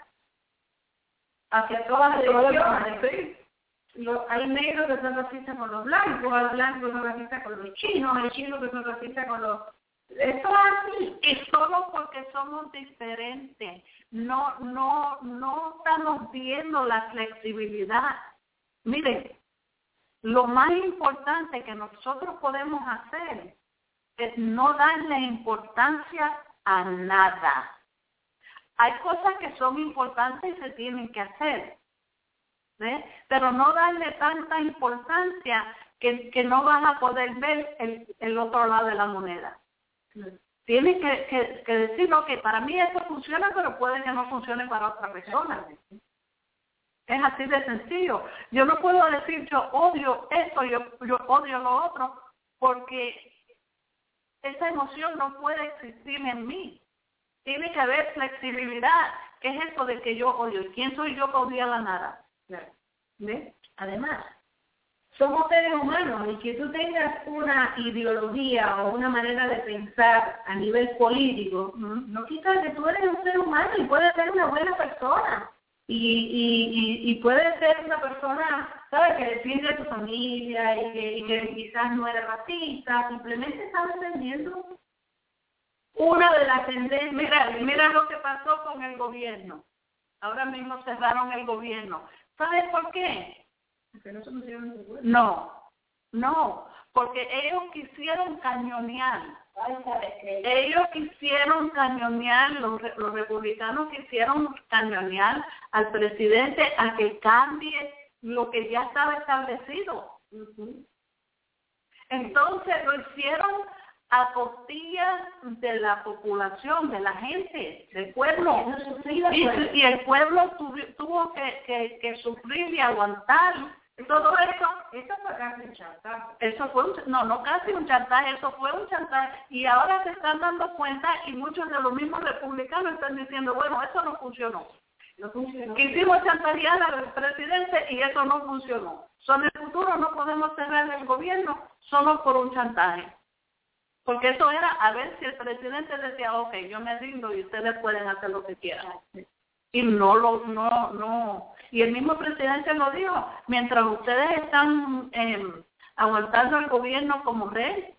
hacia todas las direcciones. Sí. Hay negros que son racistas con los blancos, hay blancos que son racistas con los chinos, hay chinos que son racistas con los... Esto es así. Y solo porque somos diferentes. No estamos viendo la flexibilidad. Miren, lo más importante que nosotros podemos hacer es no darle importancia a nada. Hay cosas que son importantes y se tienen que hacer. ¿Ves? Pero no darle tanta importancia que no vas a poder ver el otro lado de la moneda. Tienes que decirlo que para mí esto funciona, pero puede que no funcione para otra persona. Es así de sencillo. Yo no puedo decir yo odio esto, yo odio lo otro, porque esa emoción no puede existir en mí. Tiene que haber flexibilidad. ¿Qué es eso de que yo odio? ¿Quién soy yo para odiar la nada? Claro. ¿Ves? Además, somos seres humanos y que tú tengas una ideología o una manera de pensar a nivel político, no quita que tú eres un ser humano y puedes ser una buena persona. Y puedes ser una persona, ¿sabes?, que defiende a tu familia y que quizás no eres racista, simplemente estás defendiendo una de las tendencias. Mira lo que pasó con el gobierno. Ahora mismo cerraron el gobierno. ¿Sabes por qué? Porque no se pusieron de acuerdo. No, porque ellos quisieron cañonear. Ellos quisieron cañonear, los republicanos quisieron cañonear al presidente a que cambie lo que ya estaba establecido. Entonces lo hicieron a costillas de la población, de la gente, del pueblo. Y el pueblo tuvo que sufrir y aguantar todo eso. Eso fue casi un chantaje. Eso fue no casi un chantaje, eso fue un chantaje. Y ahora se están dando cuenta y muchos de los mismos republicanos están diciendo, bueno, eso no funcionó. Quisimos chantajear al presidente y eso no funcionó. En el futuro no podemos cerrar el gobierno solo por un chantaje. Porque eso era a ver si el presidente decía, ok, yo me rindo y ustedes pueden hacer lo que quieran. Y no. Y el mismo presidente lo dijo, mientras ustedes están aguantando el gobierno como rey,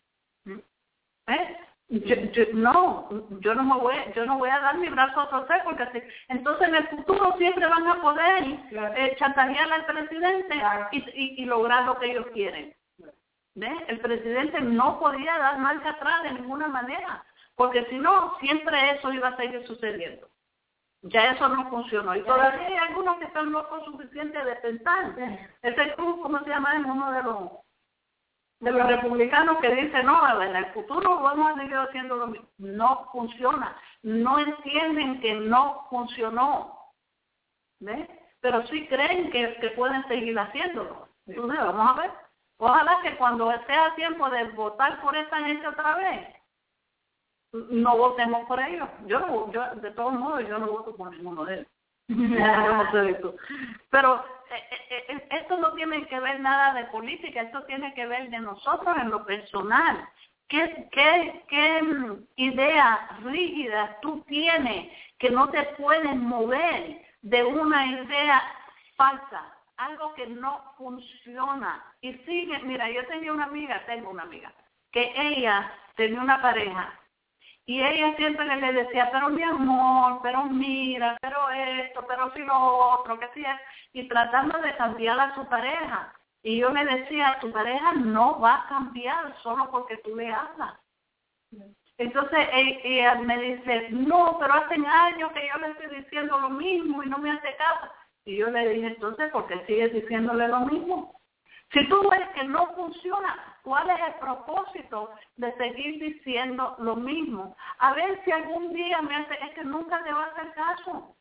yo no voy a dar mi brazo a torcer, porque así, entonces en el futuro siempre van a poder chantajear al presidente y lograr lo que ellos quieren. ¿Ves? El presidente no podía dar marcha atrás de ninguna manera, porque si no, siempre eso iba a seguir sucediendo. Ya eso no funcionó. Y todavía hay algunos que están locos suficientes de pensar. Ese club, ¿cómo se llama? Es uno de los republicanos que dice, no, en el futuro vamos a seguir haciendo lo mismo. No funciona. No entienden que no funcionó. ¿Ves? Pero sí creen que pueden seguir haciiéndolo. Entonces, vamos a ver. Ojalá que cuando sea tiempo de votar por esta gente otra vez, no votemos por ellos. Yo de todos modos, yo no voto por ninguno de ellos. No sé de tú. Pero esto no tiene que ver nada de política, esto tiene que ver de nosotros en lo personal. ¿Qué idea rígida tú tienes que no te puedes mover de una idea falsa? Algo que no funciona. Y sigue, mira, tengo una amiga, que ella tenía una pareja, y ella siempre le decía, pero mi amor, pero mira, pero esto, pero si lo otro, que sí, y tratando de cambiar a su pareja. Y yo le decía, tu pareja no va a cambiar solo porque tú le hablas. Entonces ella me dice, no, pero hace años que yo le estoy diciendo lo mismo y no me hace caso. Y yo le dije, entonces, ¿por qué sigues diciéndole lo mismo? Si tú ves que no funciona, ¿cuál es el propósito de seguir diciendo lo mismo? A ver si algún día es que nunca te va a hacer caso.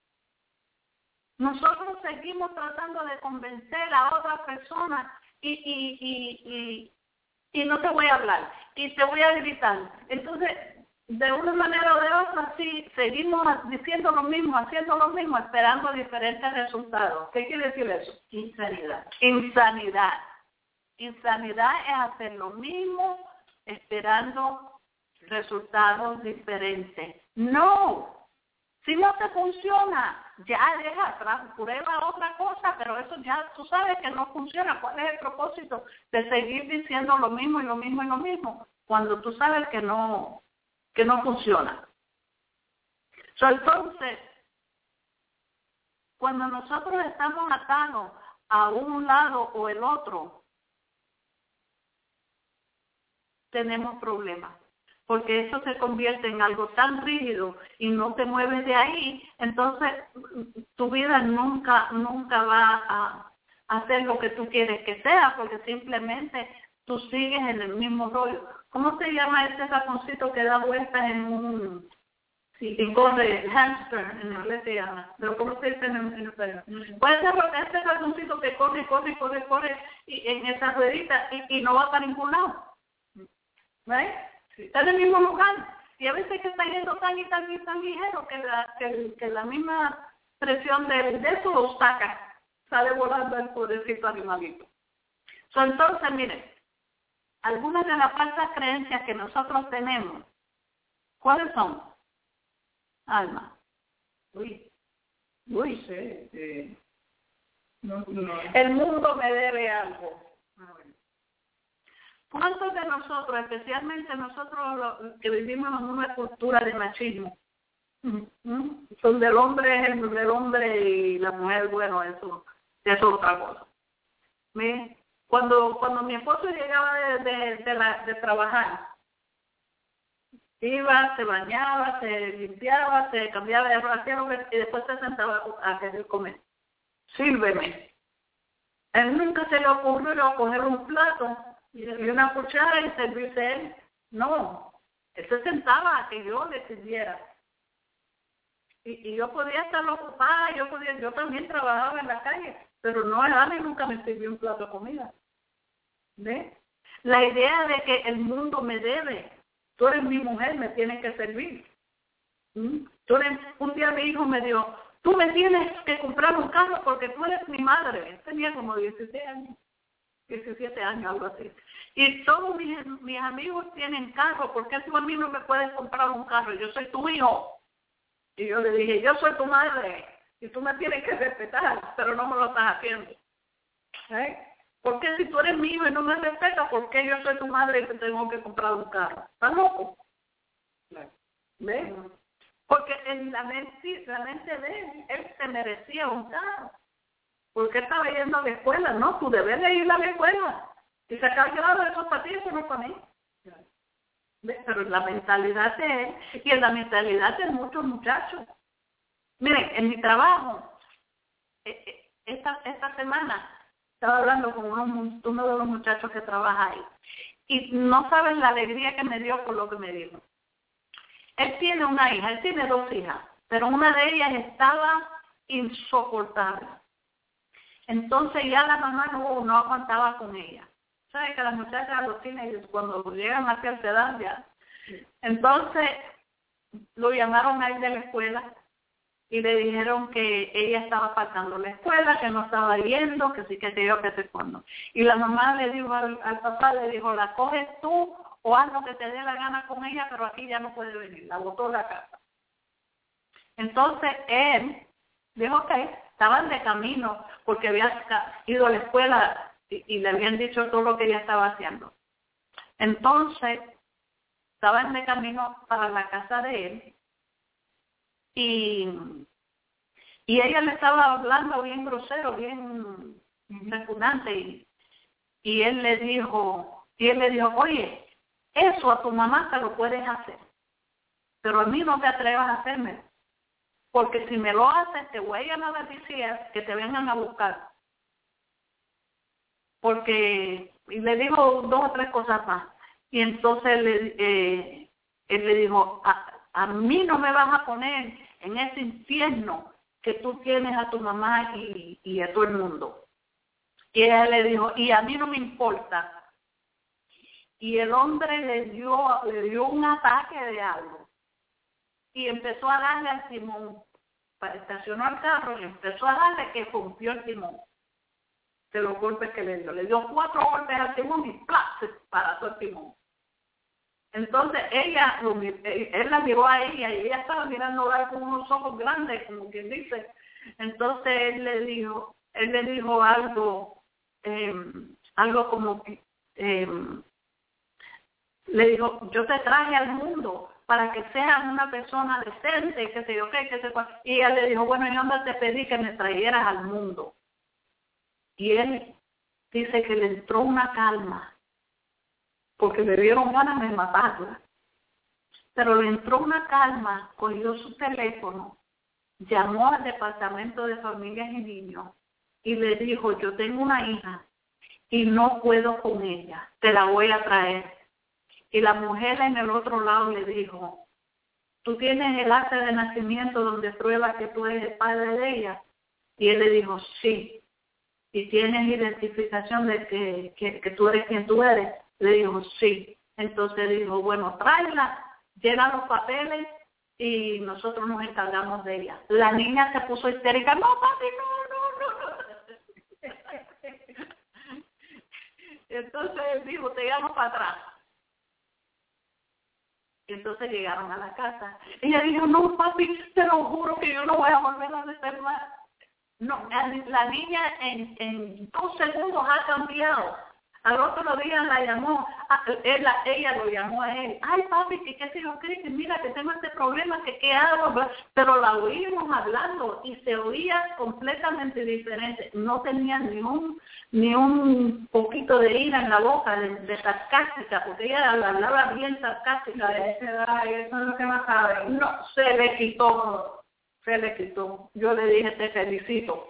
Nosotros seguimos tratando de convencer a otra persona y no te voy a hablar, y te voy a gritar. Entonces, de una manera o de otra, sí, seguimos diciendo lo mismo, haciendo lo mismo, esperando diferentes resultados. ¿Qué quiere decir eso? Insanidad es hacer lo mismo, esperando resultados diferentes. No, si no te funciona, ya prueba otra cosa, pero eso ya tú sabes que no funciona. ¿Cuál es el propósito de seguir diciendo lo mismo y lo mismo y lo mismo cuando tú sabes que no funciona? Entonces, cuando nosotros estamos atados a un lado o el otro, tenemos problemas, porque eso se convierte en algo tan rígido y no te mueves de ahí. Entonces tu vida nunca va a hacer lo que tú quieres que sea, porque simplemente tú sigues en el mismo rollo. ¿Cómo se llama ese ratoncito que da vueltas en un... Sí, y corre, hamster, en inglés se llama, pero ¿cómo se dice en español? Puede ser ese ratoncito que corre y en esa ruedita y no va para ningún lado. ¿Ves? Sí. Está en el mismo lugar. Y a veces que está yendo tan ligero que la misma presión de eso lo saca. sale volando el pobrecito animalito. Entonces, miren, algunas de las falsas creencias que nosotros tenemos, ¿cuáles son? Alma. Sí. No. El mundo me debe algo. ¿Cuántos de nosotros, especialmente nosotros que vivimos en una cultura de machismo, donde el hombre es el hombre y la mujer, bueno, eso es otra cosa? Cuando mi esposo llegaba de trabajar, iba, se bañaba, se limpiaba, se cambiaba de ropa y después se sentaba a querer comer. Sírveme. A él nunca se le ocurrió coger un plato y una cuchara y servirse a él. No, él se sentaba a que yo le sirviera. Y yo podía estar ocupada, yo también trabajaba en la calle, pero no, Ana nunca me sirvió un plato de comida. ¿Ves? La idea de que el mundo me debe, tú eres mi mujer, me tienes que servir. Un día mi hijo me dijo, tú me tienes que comprar un carro porque tú eres mi madre. Él tenía como 17 años, algo así. Y todos mis amigos tienen carro, ¿por qué tú a mí no me puedes comprar un carro? Yo soy tu hijo. Y yo le dije, yo soy tu madre y tú me tienes que respetar, pero no me lo estás haciendo. ¿Por qué si tú eres mi hijo y no me respetas, por qué yo soy tu madre y te tengo que comprar un carro? ¿Estás loco? ¿Ves? Porque en la mente de él se merecía un carro. Porque estaba yendo a la escuela. No, tú debes de ir a la escuela. Y sacar grado de esos para ti, eso no es para mí. Pero en la mentalidad de él y en la mentalidad de muchos muchachos. Miren, en mi trabajo, esta semana, estaba hablando con uno de los muchachos que trabaja ahí. Y no saben la alegría que me dio por lo que me dijo. Él tiene una hija, él tiene 2 hijas, pero una de ellas estaba insoportable. Entonces ya la mamá no aguantaba con ella. ¿Sabes que las muchachas los tienen cuando llegan a cierta edad ya? Entonces lo llamaron a él de la escuela y le dijeron que ella estaba faltando la escuela, que no estaba yendo, que sí, que yo, que sé cuándo. Y la mamá le dijo al papá, le dijo, la coges tú o haz lo que te dé la gana con ella, pero aquí ya no puede venir. La botó de la casa. Entonces él dijo que estaban de camino porque había ido a la escuela y le habían dicho todo lo que ella estaba haciendo. Entonces estaban de camino para la casa de él y ella le estaba hablando bien grosero, bien repugnante y él le dijo, oye, eso a tu mamá te lo puedes hacer, pero a mí no te atrevas a hacerme, porque si me lo haces te voy a llamar a la policía que te vengan a buscar. Porque, y le dijo 2 o 3 cosas más. Y entonces él le dijo, a mí no me vas a poner en ese infierno que tú tienes a tu mamá y a todo el mundo. Y ella le dijo, y a mí no me importa. Y el hombre le dio un ataque de algo. Y empezó a darle al timón. Estacionó el carro y empezó a darle que rompió el timón. De los golpes que le dio. Le dio 4 golpes al timón y ¡plá! Se parató el timón. Entonces él la miró a ella y ella estaba mirando a él con unos ojos grandes, como quien dice. Entonces él le dijo algo como que le dijo, yo te traje al mundo para que seas una persona decente, que sé yo qué, que sé cuál. Y ella le dijo, bueno, yo no te pedí que me trajeras al mundo. Y él dice que le entró una calma, porque le dieron ganas de matarla. Pero le entró una calma, cogió su teléfono, llamó al Departamento de Familias y Niños y le dijo, yo tengo una hija y no puedo con ella, te la voy a traer. Y la mujer en el otro lado le dijo, ¿tú tienes el acta de nacimiento donde prueba que tú eres el padre de ella? Y él le dijo, sí. ¿Y tienes identificación de que tú eres quien tú eres? Le dijo, sí. Entonces dijo, bueno, tráela, llena los papeles y nosotros nos encargamos de ella. La niña se puso histérica, no, papi, no. entonces él dijo, te llamo para atrás. Y entonces llegaron a la casa. Ella dijo, no, papi, te lo juro que yo no voy a volver a hacer más. No, la niña en 2 segundos ha cambiado. Al otro día la llamó, ella lo llamó a él. Ay, papi, ¿qué se yo creo? Que mira, que tengo este problema, que qué hago. Pero la oímos hablando y se oía completamente diferente. No tenía ni un poquito de ira en la boca, de sarcástica, porque ella hablaba bien sarcástica. Eso es lo que más sabe. No, se le quitó. Yo le dije, te felicito.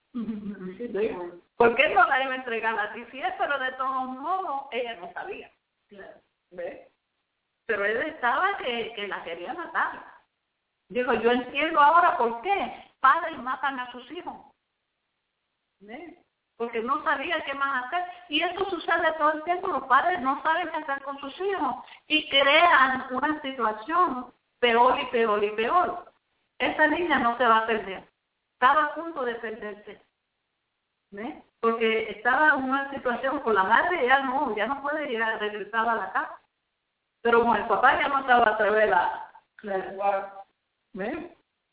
¿Por qué no la iba a entregar a ti? Sí, pero de todos modos, ella no sabía. ¿Ves? Pero él estaba que la quería matar. Digo, yo entiendo ahora por qué padres matan a sus hijos. ¿Ves? Porque no sabía qué más hacer. Y eso sucede todo el tiempo. Los padres no saben qué hacer con sus hijos y crean una situación peor y peor y peor. Esa niña no se va a perder. Estaba a punto de perderse. ¿Ves? Porque estaba en una situación con la madre, ya no puede llegar a regresar a la casa. Pero con el papá ya no estaba a través ¿ves?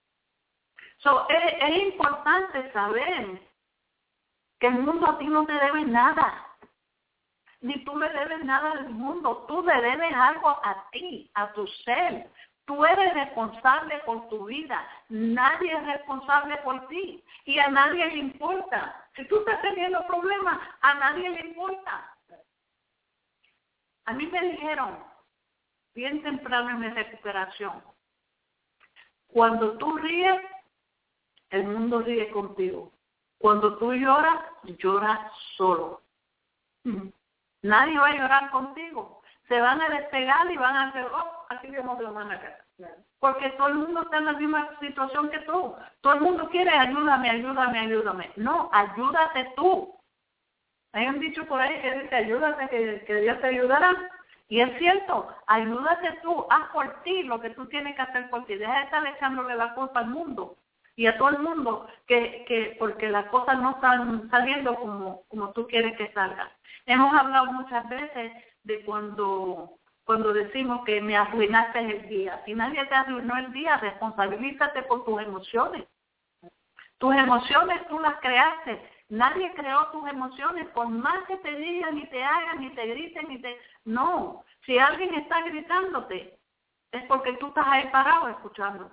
Es importante saber que el mundo a ti no te debe nada. Ni tú le debes nada al mundo. Tú le debes algo a ti, a tu ser. Tú eres responsable por tu vida. Nadie es responsable por ti. Y a nadie le importa. Si tú estás teniendo problemas, a nadie le importa. A mí me dijeron, bien temprano en mi recuperación, cuando tú ríes, el mundo ríe contigo. Cuando tú lloras, lloras solo. Nadie va a llorar contigo. Se van a despegar y van a hacer, aquí vemos de una casa. Porque todo el mundo está en la misma situación que tú. Todo el mundo quiere ayúdame. No, ayúdate tú. Hay un dicho por ahí que dice, ayúdate que Dios te ayudará. Y es cierto, ayúdate tú, haz por ti lo que tú tienes que hacer por ti. Deja de estar echándole la culpa al mundo y a todo el mundo que porque las cosas no están saliendo como tú quieres que salgan. Hemos hablado muchas veces de cuando decimos que me arruinaste el día. Si nadie te arruinó el día, responsabilízate por tus emociones. Tus emociones tú las creaste. Nadie creó tus emociones, por más que te digan, ni te hagan, ni te griten, No, si alguien está gritándote, es porque tú estás ahí parado escuchando.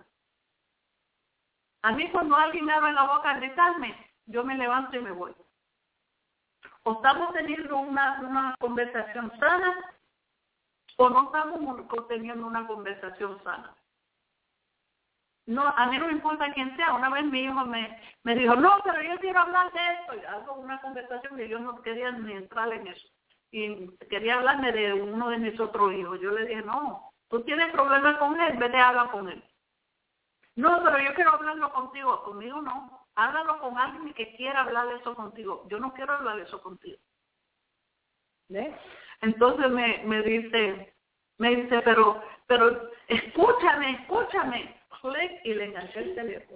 A mí cuando alguien me abre la boca a gritarme, yo me levanto y me voy. O estamos teniendo una conversación sana, o no estamos teniendo una conversación sana. No, a mí no me importa quién sea. Una vez mi hijo me dijo, no, pero yo quiero hablar de esto. Y hago una conversación que yo no quería ni entrar en eso. Y quería hablarme de uno de mis otros hijos. Yo le dije, no, tú tienes problemas con él, vete a hablar con él. No, pero yo quiero hablarlo contigo. Conmigo no. Háblalo con alguien que quiera hablar de eso contigo. Yo no quiero hablar de eso contigo. ¿Ves? Entonces me dice, pero escúchame. Y le enganché el teléfono.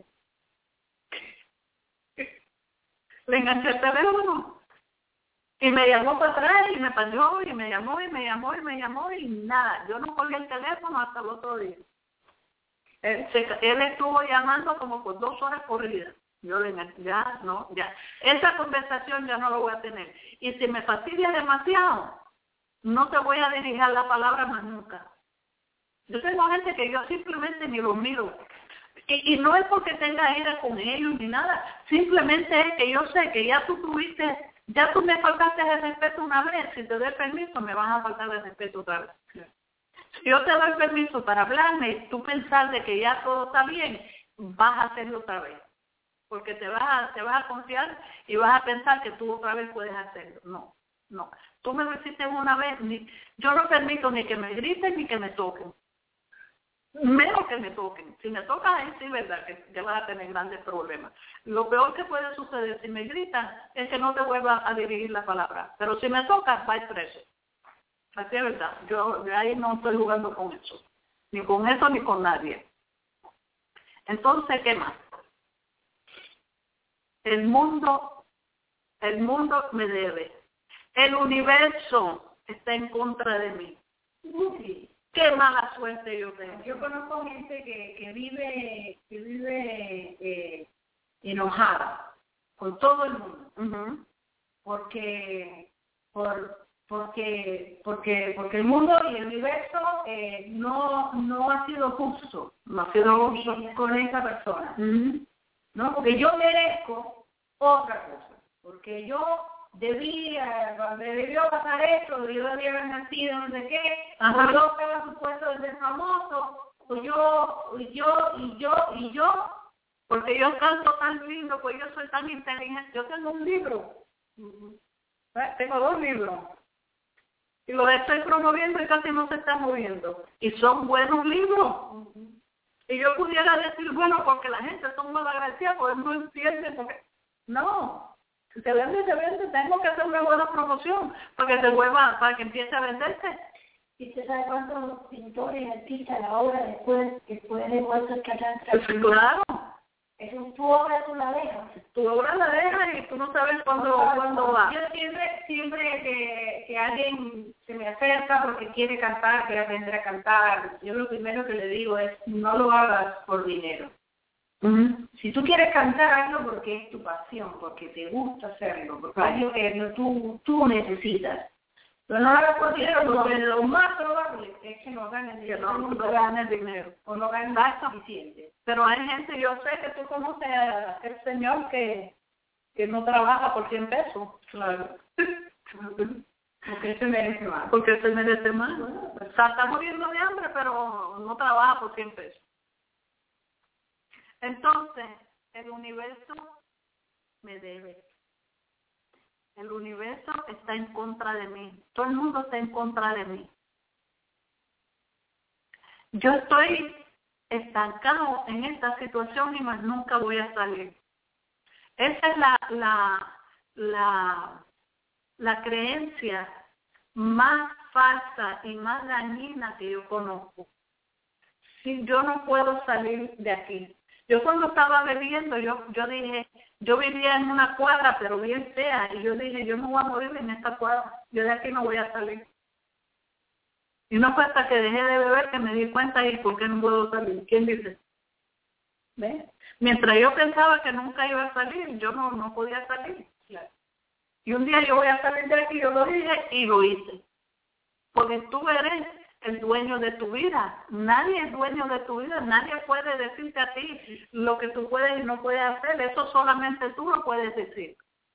Y me llamó para atrás y me pasó y me llamó y nada. Yo no colgué el teléfono hasta el otro día. Él estuvo llamando como por 2 horas corridas. Yo le enganché, ya. Esa conversación ya no la voy a tener. Y si me fastidia demasiado, no te voy a dirigir la palabra más nunca. Yo tengo gente que yo simplemente ni los miro. Y no es porque tenga ira con ellos ni nada. Simplemente es que yo sé que ya tú me faltaste el respeto una vez. Si te doy permiso, me vas a faltar el respeto otra vez. Si yo te doy permiso para hablarme y tú pensar de que ya todo está bien, vas a hacerlo otra vez. Porque te vas a confiar y vas a pensar que tú otra vez puedes hacerlo. No. Tú me lo hiciste una vez. Yo no permito ni que me griten ni que me toquen. Menos que me toquen. Si me tocas ahí sí, verdad, que vas a tener grandes problemas. Lo peor que puede suceder si me gritan es que no te vuelva a dirigir la palabra. Pero si me tocas, vas preso. Así es verdad. Yo ahí no estoy jugando con eso. Ni con eso ni con nadie. Entonces, ¿qué más? El mundo me debe. El universo está en contra de mí. Qué mala suerte yo tengo. Yo conozco gente que vive enojada con todo el mundo. Uh-huh. Porque el mundo y el universo no ha sido justo. No ha sido justo con esa persona. Uh-huh. ¿No? Porque yo merezco otra cosa. Porque yo me debió pasar esto, yo debía haber nacido, no sé qué, o yo estaba supuesto de ser famoso, o yo. Porque yo canto tan lindo, pues yo soy tan inteligente. Yo tengo un libro. Uh-huh. Tengo 2 libros. Y los estoy promoviendo y casi no se están moviendo. Y son buenos libros. Uh-huh. Y yo pudiera decir, bueno, porque la gente son mal agradecidas, porque no entienden. Porque... No. Si se vende, tengo que hacer una buena promoción para que empiece a venderse. ¿Y usted sabe cuántos pintores y artistas la obra después de muertos que han transformado? Claro. Tu obra tú la dejas. Tu obra la dejas y tú no sabes cuándo va. Yo siempre que alguien se me acerca porque quiere cantar, quiere aprender a cantar, yo lo primero que le digo es, no lo hagas por dinero. Uh-huh. Si tú quieres cantar, hazlo porque es tu pasión, porque te gusta hacerlo, porque es lo que tú necesitas. Pero no lo hagas por dinero, porque lo más probable es que no ganes dinero. No ganes dinero. O no ganes suficiente. Pero hay gente, yo sé que tú conoces al señor que no trabaja por 100 pesos. Claro. Porque se merece más. Porque se merece más. Bueno, pues, está muriendo de hambre, pero no trabaja por 100 pesos. Entonces, el universo me debe. El universo está en contra de mí. Todo el mundo está en contra de mí. Yo estoy estancado en esta situación y más nunca voy a salir. Esa es la creencia más falsa y más dañina que yo conozco. Si yo no puedo salir de aquí. Yo cuando estaba bebiendo, yo dije, yo vivía en una cuadra, pero bien fea, y yo dije, yo no voy a morir en esta cuadra, yo de aquí no voy a salir. Y no fue hasta que dejé de beber que me di cuenta y por qué no puedo salir. ¿Quién dice? ¿Ves? Mientras yo pensaba que nunca iba a salir, yo no podía salir. Y un día yo voy a salir de aquí, yo lo dije y lo hice. Porque tú eres el dueño de tu vida. Nadie es dueño de tu vida. Nadie puede decirte a ti lo que tú puedes y no puedes hacer. Eso solamente tú lo puedes decir.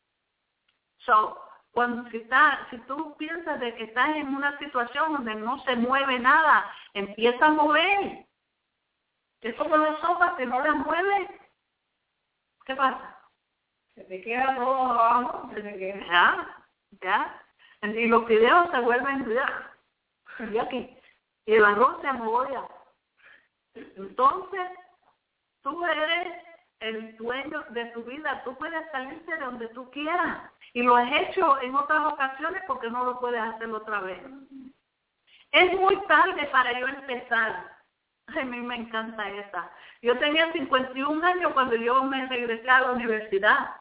Si tú piensas de que estás en una situación donde no se mueve nada, empieza a mover. Es como las sopas, si no las mueves, ¿qué pasa? Se te queda todo abajo, se te queda. Ya. Y los videos se vuelven ya que y el arroz se amogolla. Entonces, tú eres el dueño de tu vida. Tú puedes salirte de donde tú quieras. Y lo has hecho en otras ocasiones porque no lo puedes hacer otra vez. Es muy tarde para yo empezar. A mí me encanta esa. Yo tenía 51 años cuando yo me regresé a la universidad.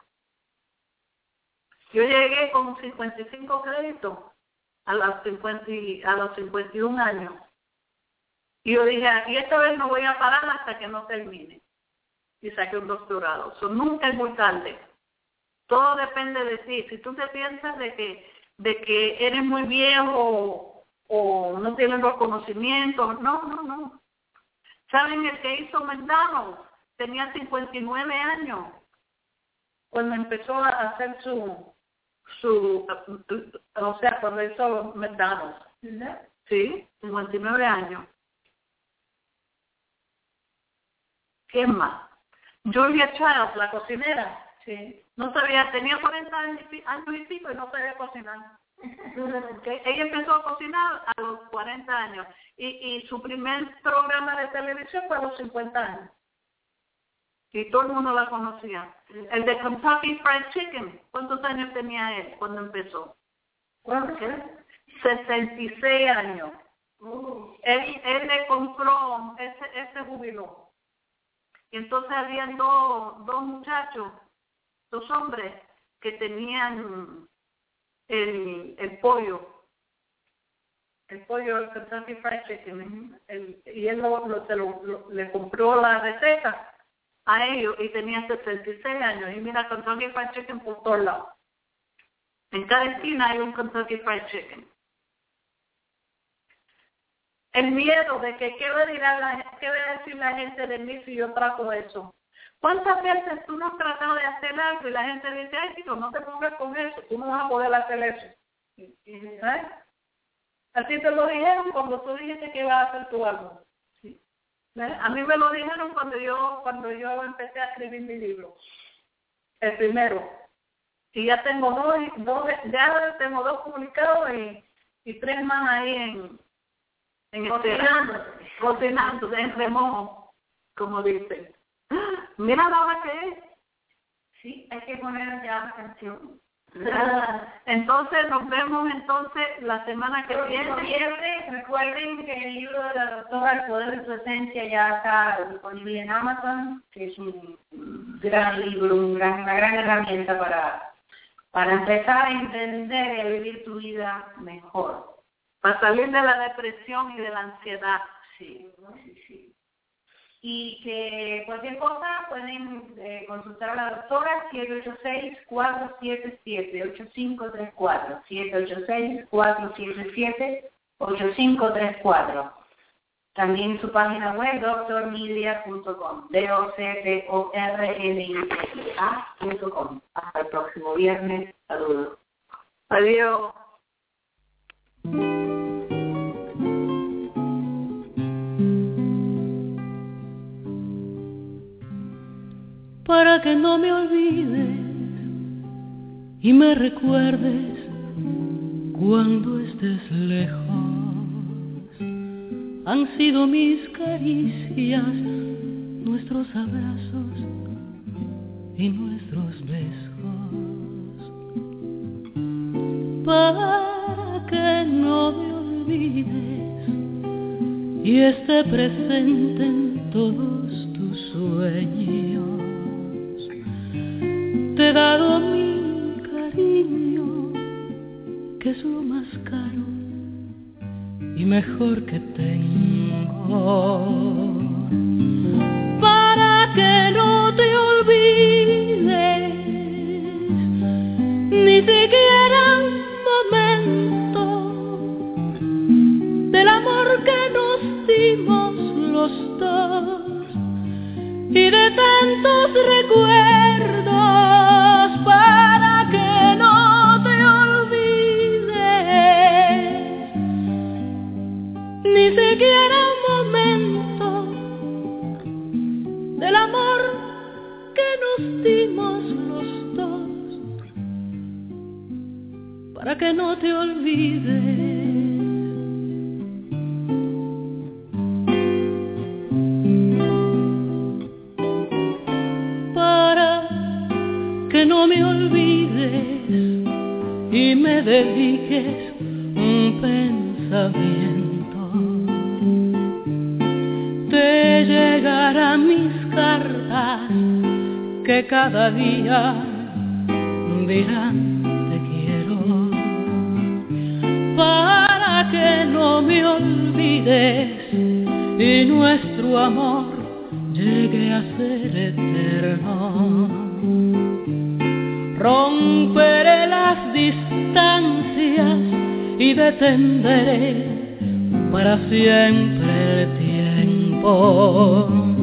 Yo llegué con 55 créditos a los 51 años. Y yo dije, y esta vez no voy a parar hasta que no termine. Y saqué un doctorado. Nunca es muy tarde. Todo depende de ti. Si tú te piensas de que eres muy viejo o no tienes los conocimientos, no. ¿Saben el que hizo McDonald's? Tenía 59 años cuando empezó a hacer cuando hizo McDonald's. ¿Verdad? Sí, 59 años. ¿Qué más? Julia Childs, la cocinera. Sí. No sabía, tenía 40 años y pico y no sabía cocinar. Ella empezó a cocinar a los 40 años y su primer programa de televisión fue a los 50 años. Y todo el mundo la conocía. El de Kentucky Fried Chicken, ¿cuántos años tenía él cuando empezó? ¿Cuántos? 66 años. Él le compró, ese jubiló. Y entonces habían dos muchachos, 2 hombres, que tenían el pollo, el Kentucky Fried Chicken, y él le compró la receta a ellos y tenía 66 años. Y mira, Kentucky Fried Chicken por todos lados. En cada esquina hay un Kentucky Fried Chicken. El miedo de que qué va a decir la gente de mí si yo trato eso. ¿Cuántas veces tú no has tratado de hacer algo y la gente dice, ay, chico, no te pongas con eso, tú no vas a poder hacer eso? ¿Eh? Así te lo dijeron cuando tú dijiste que ibas a hacer tu algo. ¿Sí? A mí me lo dijeron cuando yo empecé a escribir mi libro, el primero. Y ya tengo dos publicados y 3 más ahí cocinando, en remojo, como dicen. Mira la hora que es. Sí, hay que poner ya la canción. Entonces nos vemos la semana que viene. Recuerden que el libro de la doctora El Poder de su Esencia ya está disponible en Amazon, que es un gran libro, una gran herramienta para empezar a entender y a vivir tu vida mejor. Para salir de la depresión y de la ansiedad. Sí. Y que cualquier cosa pueden consultar a la doctora 786-477-8534. 786-477-8534. También su página web, doctornidia.com. doctornidia.com. Hasta el próximo viernes. Saludos. Adiós. Para que no me olvides y me recuerdes cuando estés lejos. Han sido mis caricias, nuestros abrazos y nuestros besos. Para que no me olvides y esté presente en todos tus sueños. Te he dado mi cariño, que es lo más caro y mejor que tengo. Para que no te olvides, ni siquiera un momento del amor que nos dimos los dos y de tantos recuerdos. Para que no te olvides, ni siquiera un momento del amor que nos dimos los dos. Para que no te olvides. Que no me olvides y me dediques un pensamiento. Te llegarán mis cartas que cada día dirán te quiero. Para que no me olvides y nuestro amor llegue a ser eterno. Romperé las distancias y detendré para siempre el tiempo.